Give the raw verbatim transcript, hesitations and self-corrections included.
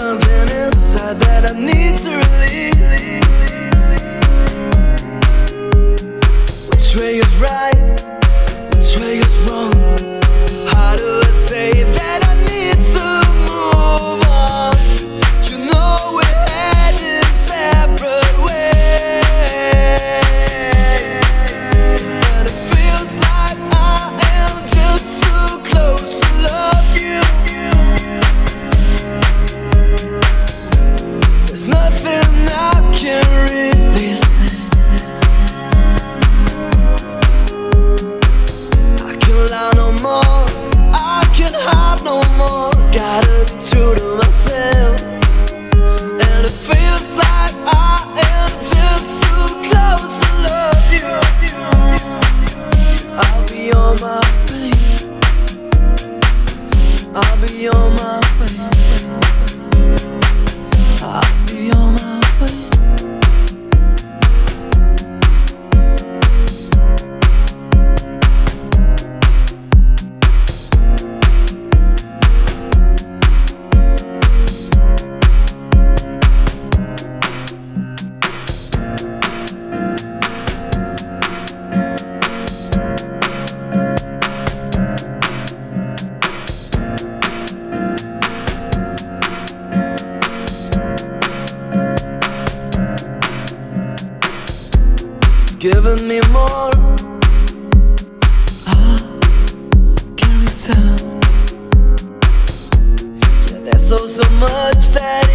something inside that I need to release. Which way is right? Which way is wrong? How do I say that I need to move on? You know we're headed separate ways, but it feels like I am just too close to love you. There's nothing I can really say. I can't lie no more, I can't hide no more. Gotta be true to myself, and it feels like I am just too close to love you. So I'll be on my way, so I'll be on my way, I'll be on my way. Giving me more, I can return. Yeah, there's so, so much that